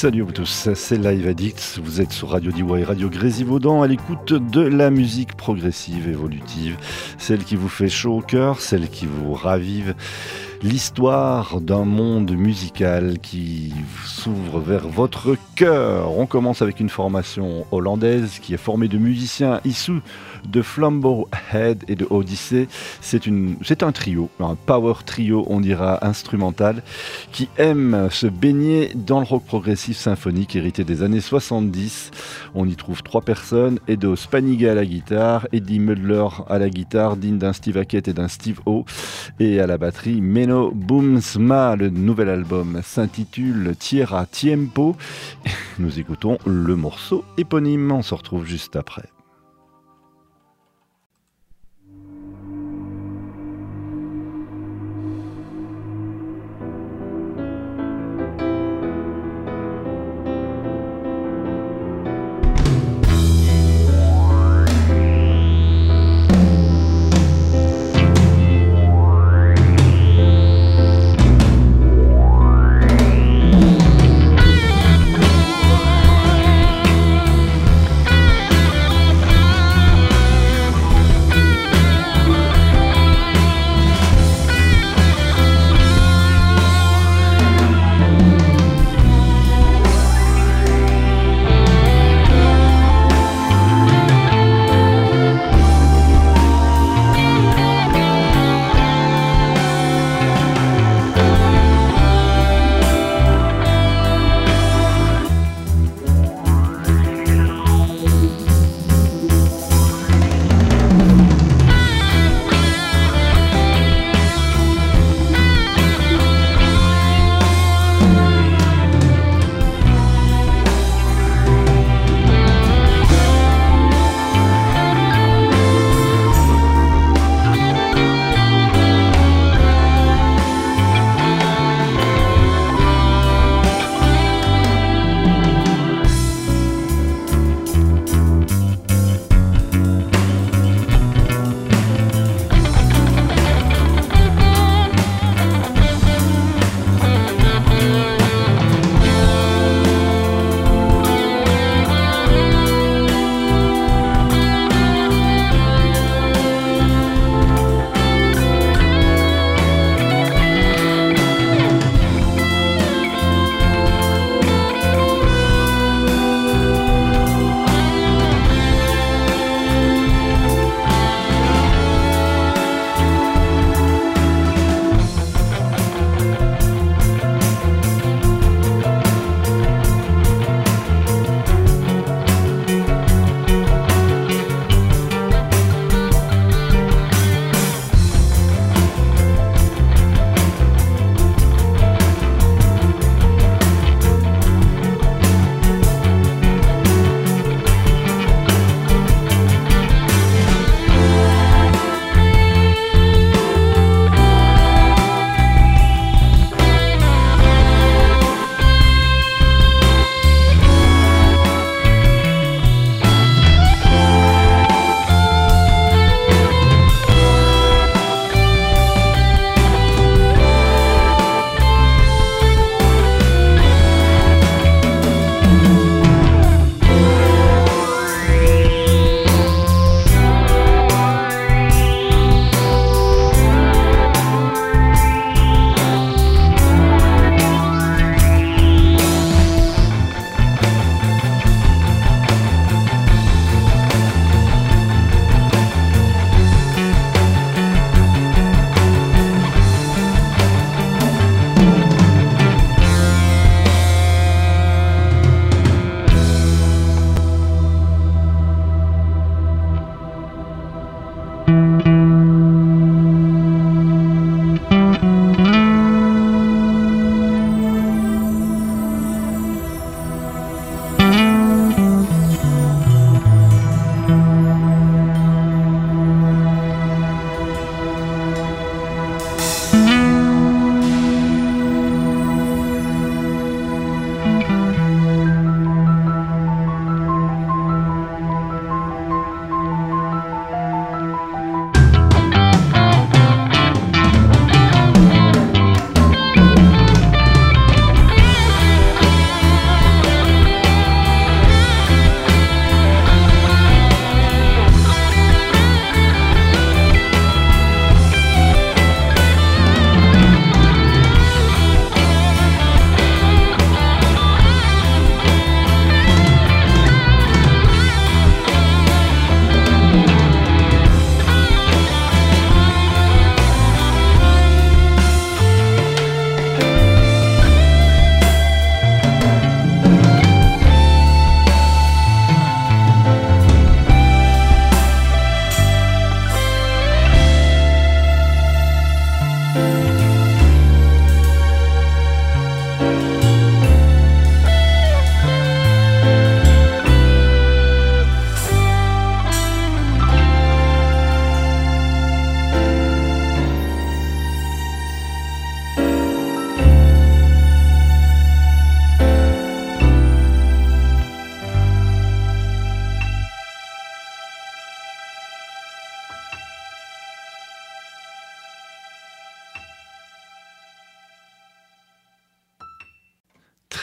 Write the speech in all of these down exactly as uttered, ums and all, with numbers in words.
Salut à vous tous, c'est Live Addicts, vous êtes sur Radio D Y, Radio Grésivaudan, à l'écoute de la musique progressive, évolutive, celle qui vous fait chaud au cœur, celle qui vous ravive, l'histoire d'un monde musical qui s'ouvre vers votre cœur. On commence avec une formation hollandaise qui est formée de musiciens issus de Flambeau Head et de Odyssey. C'est, une, c'est un trio, un power trio, on dira instrumental, qui aime se baigner dans le rock progressif symphonique hérité des années soixante-dix. On y trouve trois personnes: Edo Spaniga à la guitare, Eddie Mudler à la guitare, digne d'un Steve Hackett et d'un Steve O, et à la batterie Menno Boomsma. Le nouvel album s'intitule Tierra Tiempo. Nous écoutons le morceau éponyme, on se retrouve juste après.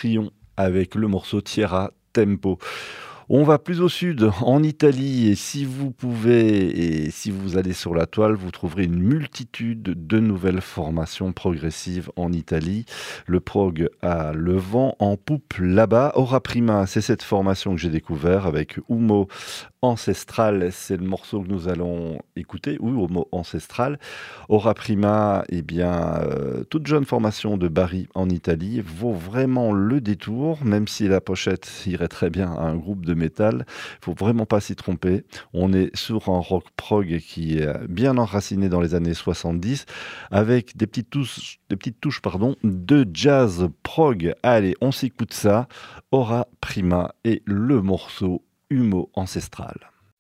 Trion avec le morceau Tierra Tempo. On va plus au sud, en Italie, et si vous pouvez, et si vous allez sur la toile, vous trouverez une multitude de nouvelles formations progressives en Italie. Le prog a le vent en poupe là-bas. Ora Prima, c'est cette formation que j'ai découvert avec Humo Ancestral, c'est le morceau que nous allons écouter, oui, Humo Ancestral. Ora Prima, eh bien, euh, toute jeune formation de Bari en Italie, vaut vraiment le détour, même si la pochette irait très bien à un groupe de métal. Il faut vraiment pas s'y tromper. On est sur un rock prog qui est bien enraciné dans les années soixante-dix, avec des petites touches, des petites touches pardon, de jazz prog. Allez, on s'écoute ça. Ora Prima et le morceau Humo Ancestral.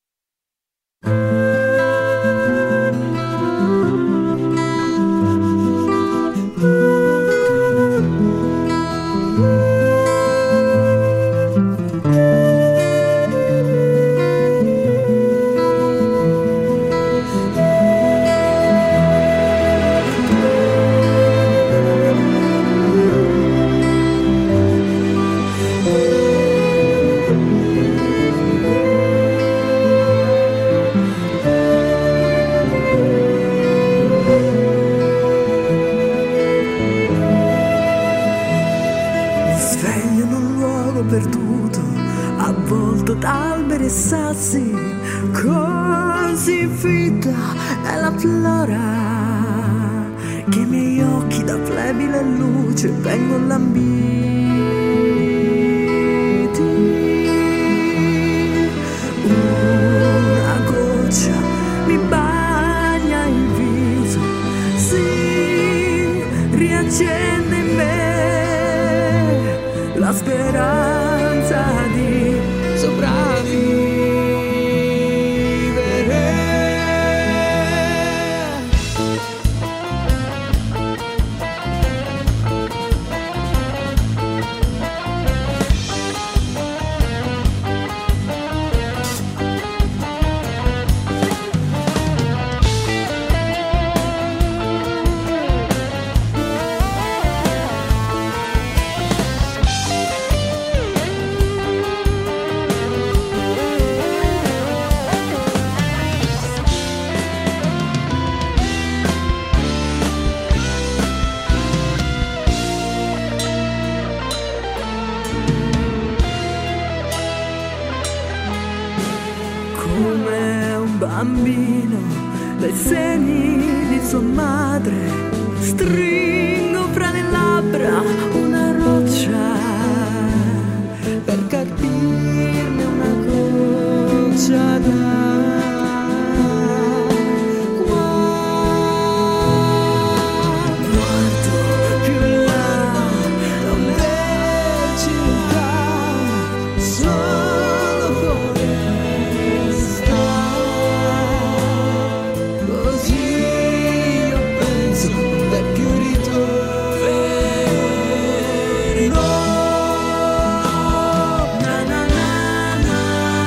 Sassi, così fitta è la flora che i miei occhi da flebile luce vengono lambiti. Una goccia mi bagna il viso, si riaccende in me la speranza di sopravvivere. Come un bambino dai seni di sua madre, stringo fra le labbra una roccia per capirne una goccia d'acqua. Guardo più in là, non vedo città, solo foresta. Così io penso un vecchio ritorno. Na na na na.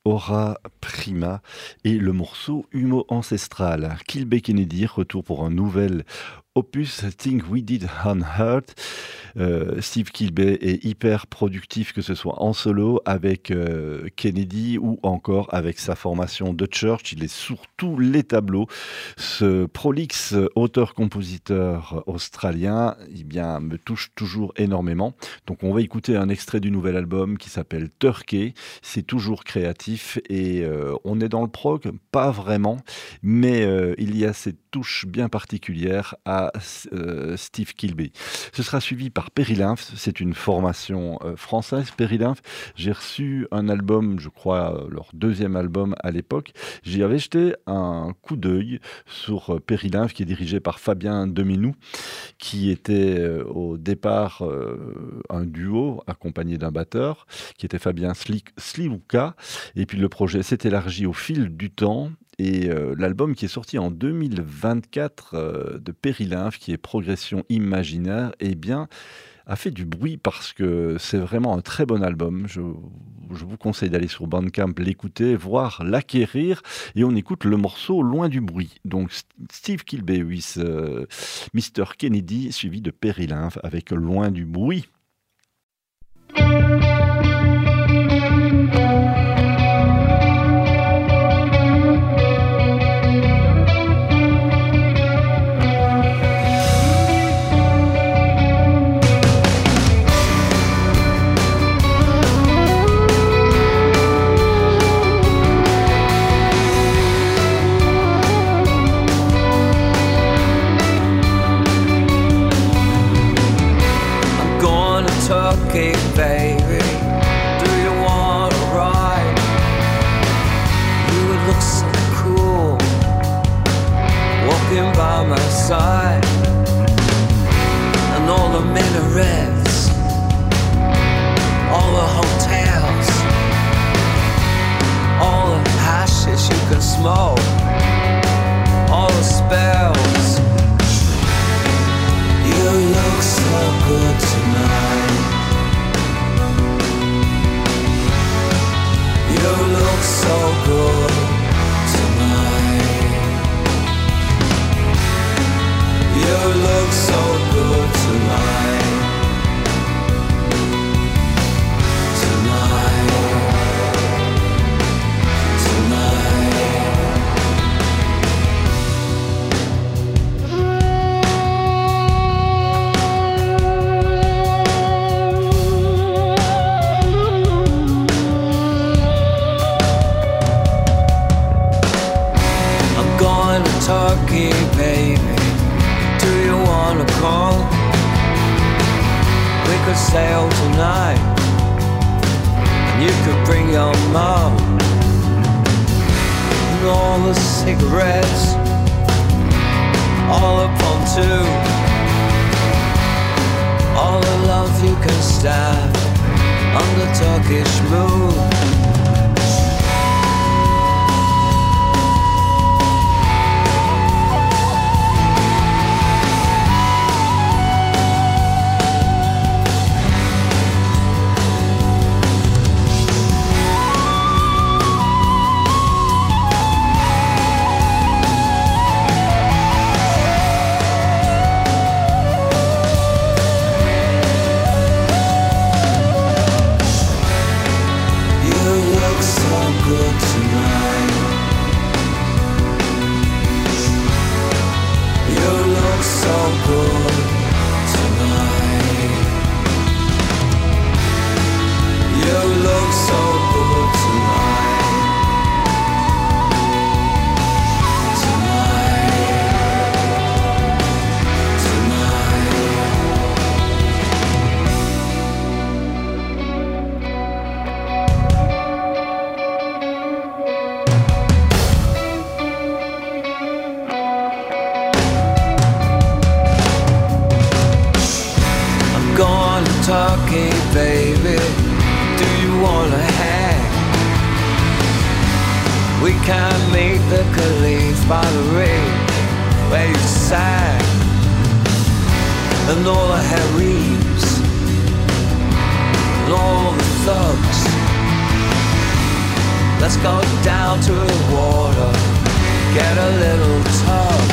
Aura Prima et le morceau Humo Ancestral. Kilbey Kennedy, retour pour un nouvel opus Think We Did Unhurt. Euh, Steve Kilbey est hyper productif, que ce soit en solo avec euh, Kennedy ou encore avec sa formation The Church. Il est sur tous les tableaux. Ce prolixe auteur-compositeur australien, eh bien, me touche toujours énormément. Donc on va écouter un extrait du nouvel album qui s'appelle Turkey. C'est toujours créatif et euh, on est dans le prog, pas vraiment, mais euh, il y a cette touche bien particulière à euh, Steve Kilbey. Ce sera suivi par Périlymphe, c'est une formation euh, française, Périlymphe. J'ai reçu un album, je crois euh, leur deuxième album à l'époque. J'y avais jeté un coup d'œil sur euh, Périlymphe, qui est dirigé par Fabien Deminou, qui était euh, au départ euh, un duo accompagné d'un batteur, qui était Fabien Sli- Sliouka. Et puis le projet s'est élargi au fil du temps. Et euh, l'album qui est sorti en deux mille vingt-quatre euh, de Périlymphe, qui est Progression Imaginaire, eh bien, a fait du bruit parce que c'est vraiment un très bon album. Je, je vous conseille d'aller sur Bandcamp, l'écouter, voire l'acquérir. Et on écoute le morceau Loin du bruit. Donc Steve Kilbey, oui, euh, mister Kennedy, suivi de Périlymphe avec Loin du bruit. Turkey, baby, do you wanna ride? You would look so cool walking by my side, and all the minarets, all the hotels, all the hashes you can smoke, all the spells. You look so good tonight. You look so good tonight. You look so good tonight. Tonight. Tonight. Turkey, baby, do you wanna come? We could sail tonight, and you could bring your mom, and all the cigarettes, all the pontoon, all the love you can stand under Turkish moon. Turkey, baby, do you wanna hang? We can meet the Caliph by the ring where you sang, and all the harems, and all the thugs, Let's go down to the water, get a little tub.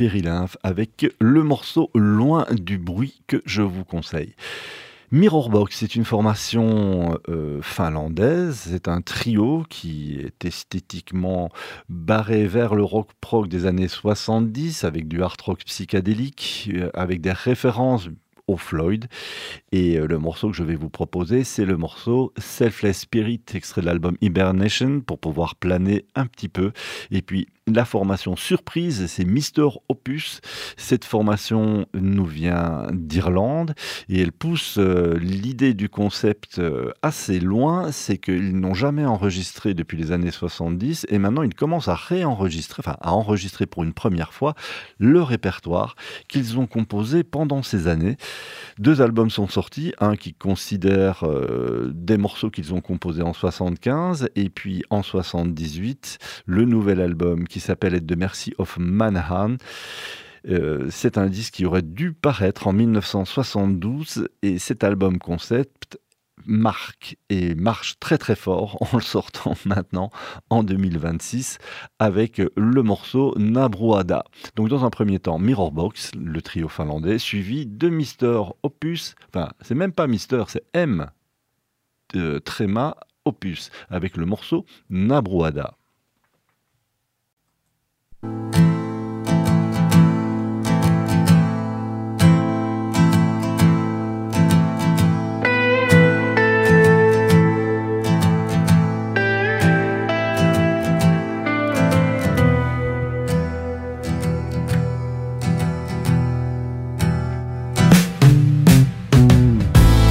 Périlymphe avec le morceau Loin du bruit que je vous conseille. Mirrorbox, c'est une formation euh, finlandaise, c'est un trio qui est esthétiquement barré vers le rock prog des années soixante-dix avec du hard rock psychédélique, euh, avec des références au Floyd. Et euh, le morceau que je vais vous proposer, c'est le morceau Selfless Spirit, extrait de l'album Hibernation, pour pouvoir planer un petit peu. Et puis la formation surprise, c'est Mister Opus. Cette formation nous vient d'Irlande et elle pousse euh, l'idée du concept euh, assez loin. C'est qu'ils n'ont jamais enregistré depuis les années soixante-dix et maintenant ils commencent à réenregistrer, enfin à enregistrer pour une première fois le répertoire qu'ils ont composé pendant ces années. Deux albums sont sortis, un qui considère euh, des morceaux qu'ils ont composés en soixante-quinze et puis en soixante-dix-huit, le nouvel album qui s'appelle At the Mercy of Manahan. Euh, c'est un disque qui aurait dû paraître en mille neuf cent soixante-douze et cet album concept marque et marche très très fort en le sortant maintenant en deux mille vingt-six avec le morceau Nabruada. Donc dans un premier temps Mirrorbox, le trio finlandais, suivi de Mister Opus, enfin c'est même pas Mister, c'est M de Tréma Opus avec le morceau Nabruada.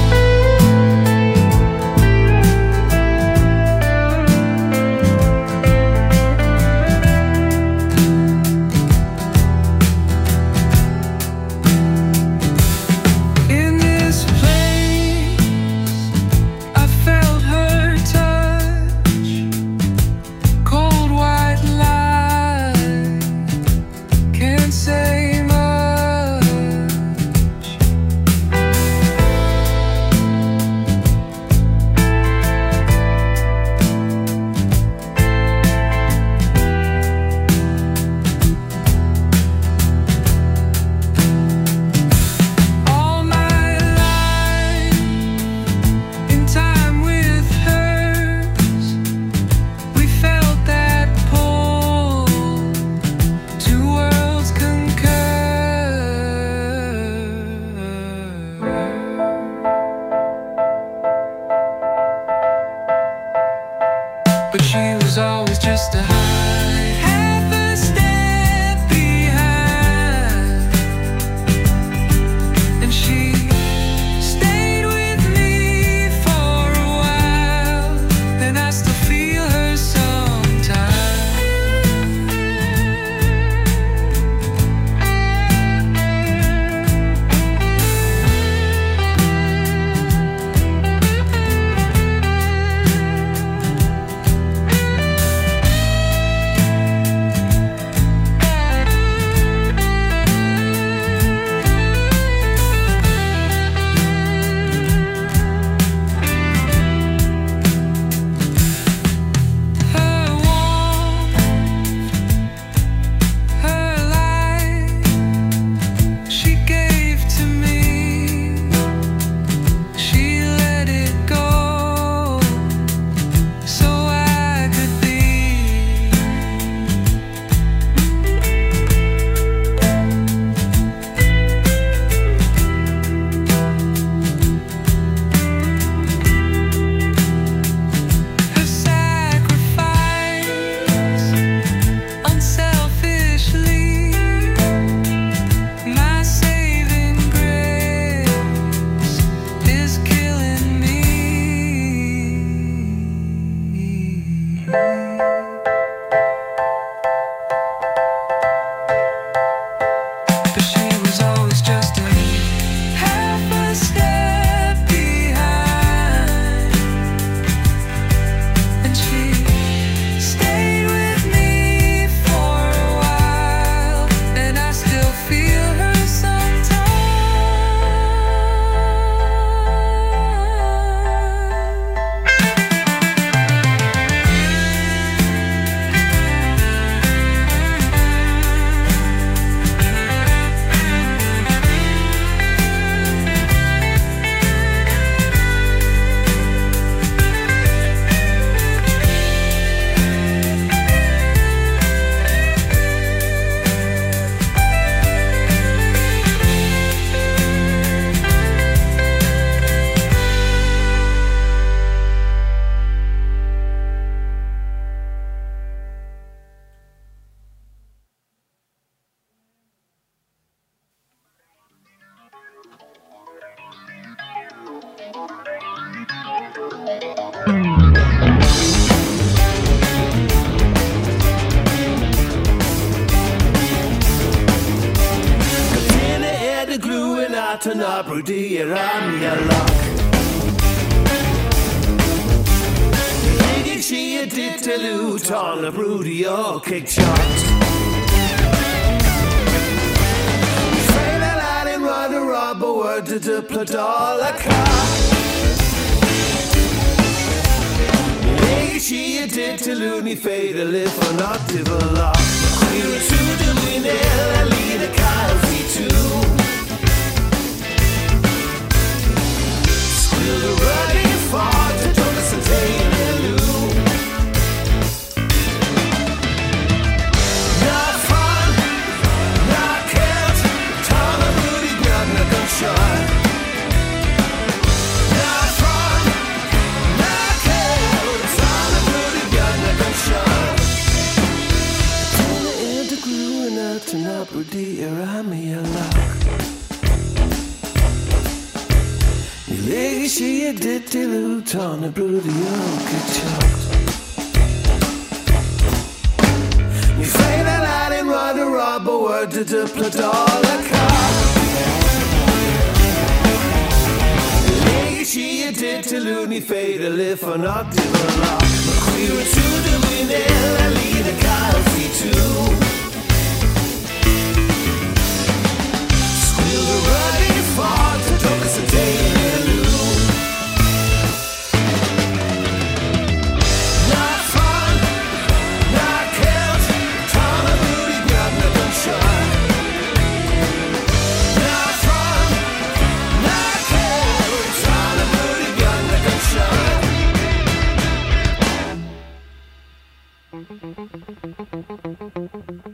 Thank natten abbrudi er amia lock. Ligger she a dit to loot on a broody all kick shots. Fail a lad in run a rob a word to the pladola car. Ligger she a dit to loony fade a live for not develop. Clear to the winner and lead a coffee too. Squill the running far to Thomas and Taylor and Lou. Not fun, not killed. Tom and Rudy got a gunshot. Not fun, not killed. Tom and Rudy got a gunshot. Turn up Rudy around me a lock. You lady she a did the loot on a broody old chopped. You fail a lad and run a rob a word to the pladola car. You lady she a did the loony fade a live for not develop. We were to the winner and lead a coffee too. Running far to Thomas and Taylor. Not fun, not killed. Tom and Rudy got a gunshot. Not fun, not killed. Tom and Rudy got a gunshot.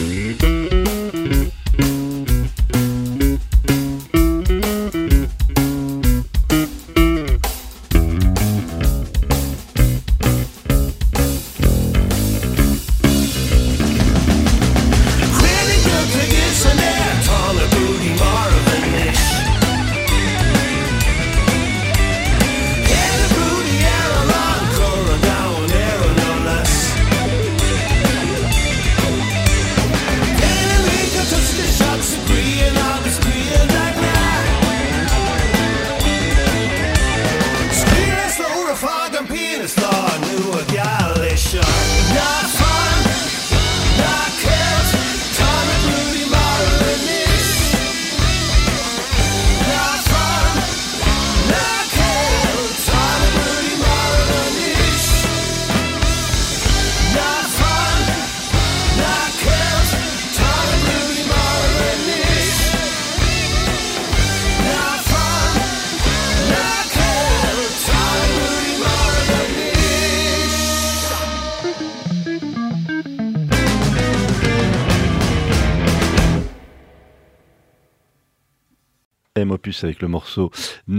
Opus avec le morceau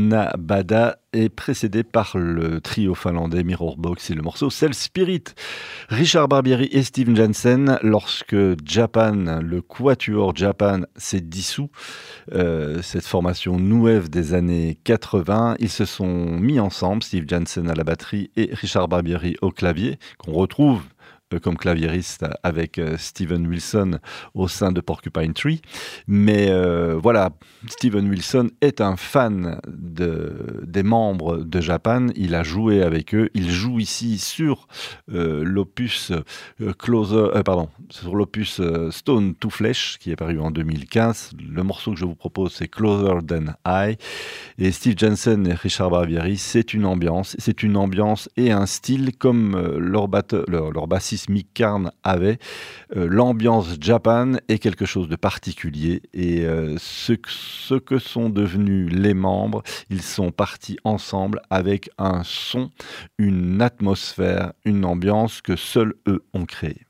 Nabada est précédé par le trio finlandais Mirrorbox et le morceau Cell Spirit. Richard Barbieri et Steven Jansen, lorsque Japan, le Quatuor Japan s'est dissous, euh, cette formation new wave des années quatre-vingts, ils se sont mis ensemble, Steve Jansen à la batterie et Richard Barbieri au clavier, qu'on retrouve comme claviériste avec Steven Wilson au sein de Porcupine Tree. Mais euh, voilà, Steven Wilson est un fan de, des membres de Japan. Il a joué avec eux. Il joue ici sur euh, l'opus euh, Closer, euh, pardon, sur l'opus euh, Stone to Flesh qui est paru en deux mille quinze. Le morceau que je vous propose, c'est Closer Than I. Et Steve Jansen et Richard Barbieri, c'est une ambiance, c'est une ambiance et un style comme euh, leur, batte- leur, leur bassiste Mick Karn avait. Euh, l'ambiance Japan est quelque chose de particulier et euh, ce, ce que sont devenus les membres, ils sont partis ensemble avec un son, une atmosphère, une ambiance que seuls eux ont créée.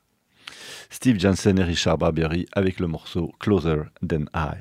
Steve Jansen et Richard Barbieri avec le morceau Closer Than I.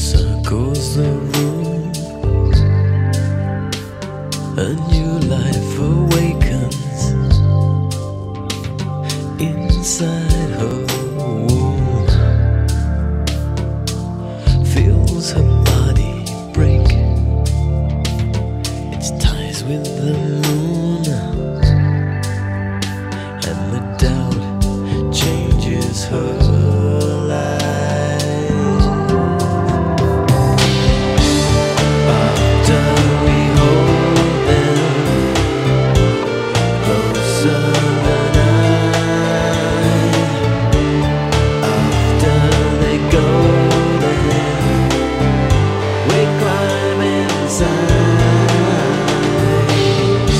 A new life inside her wound, feels her body break its ties with the moon, and the doubt changes her life. After we hold them closer than I, after they go, then we climb inside.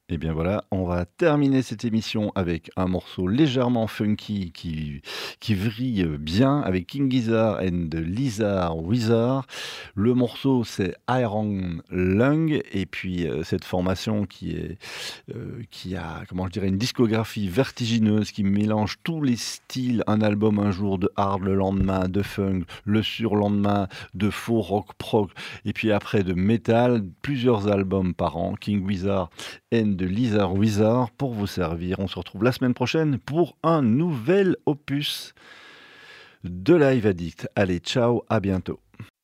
Et bien voilà, on va terminer cette émission avec un morceau légèrement funky qui, qui vrille bien avec King Gizzard and Lizard Wizard. Le morceau c'est Iron Lung et puis euh, cette formation qui, est, euh, qui a, comment je dirais, une discographie vertigineuse qui mélange tous les styles, un album un jour de hard, le lendemain de funk, le surlendemain de faux rock prog et puis après de métal, plusieurs albums par an, King Gizzard and de Lizard Wizard pour vous servir. On se retrouve la semaine prochaine pour un nouvel opus de Live Addict. Allez, ciao, à bientôt.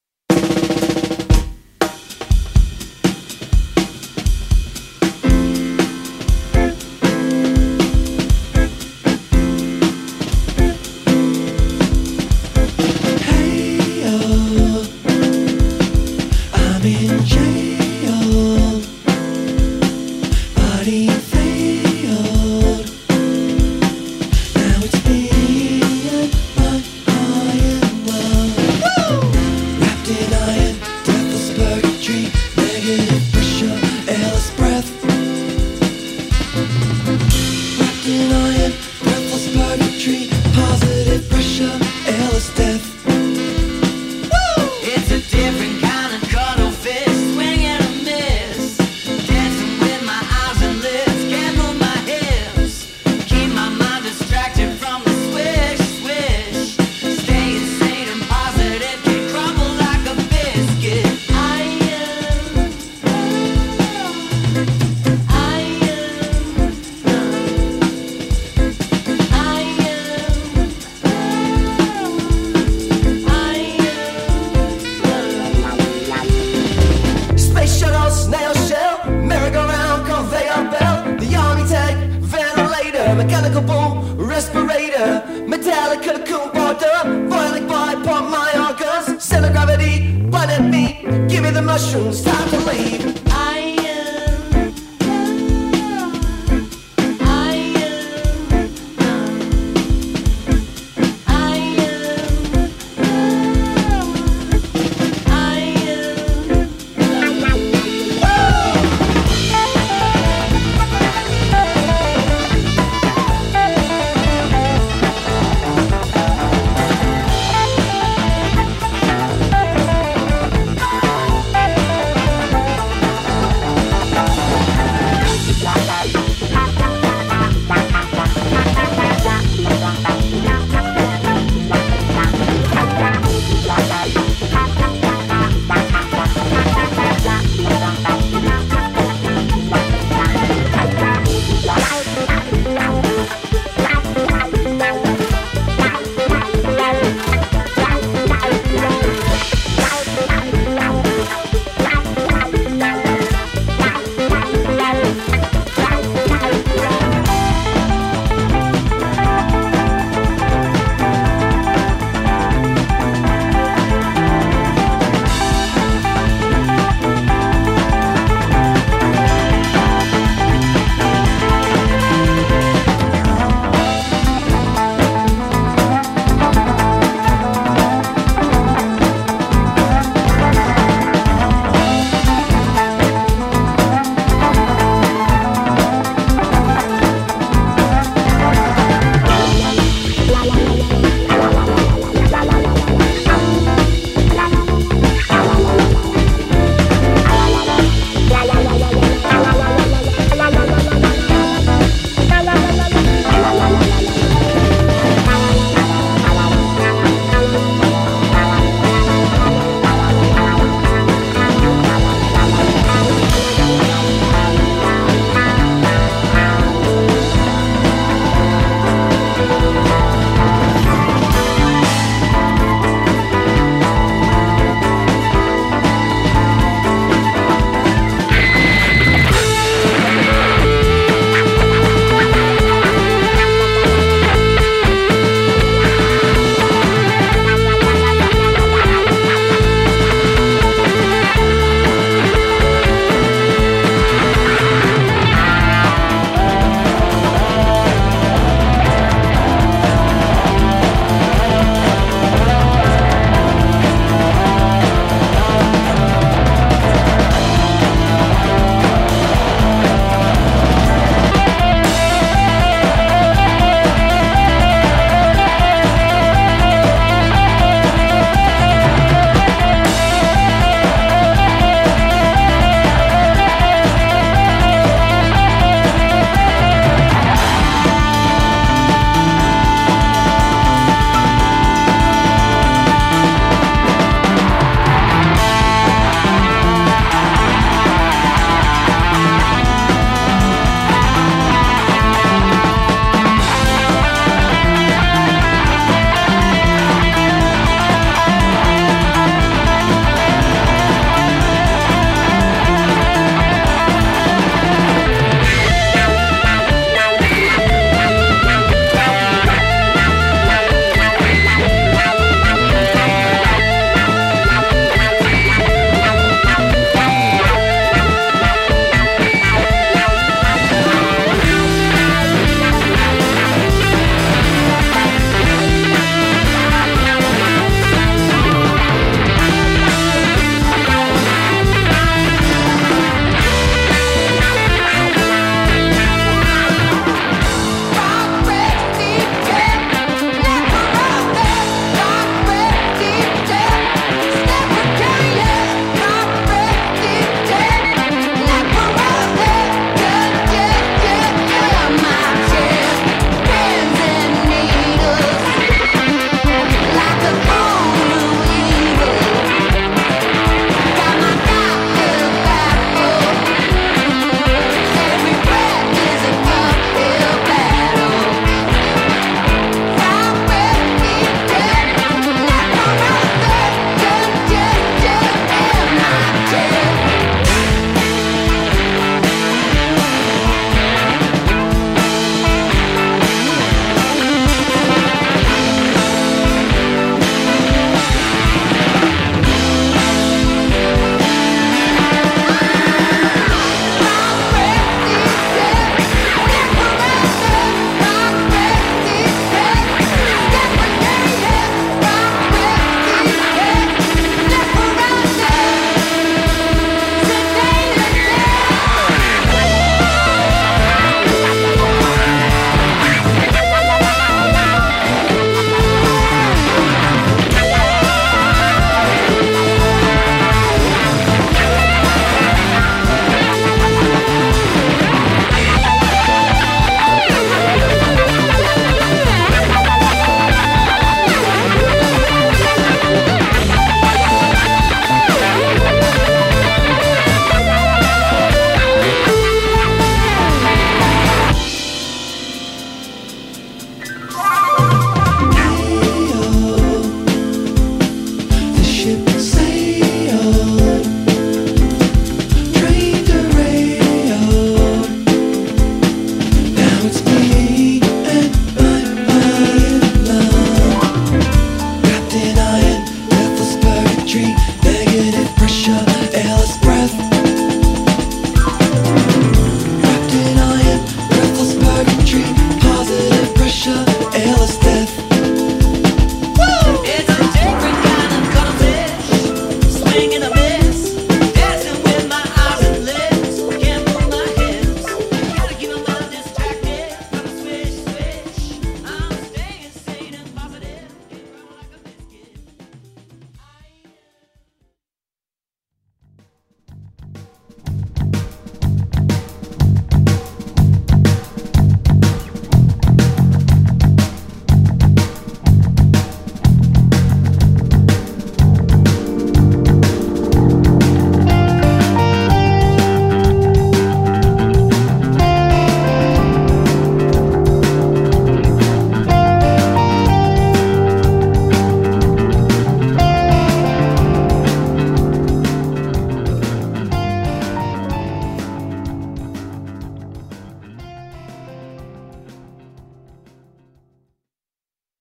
Mechanical boom, respirator, Metallica, cool border, boiling by, pump my organs, center gravity, bite at me, give me the mushrooms, time to leave.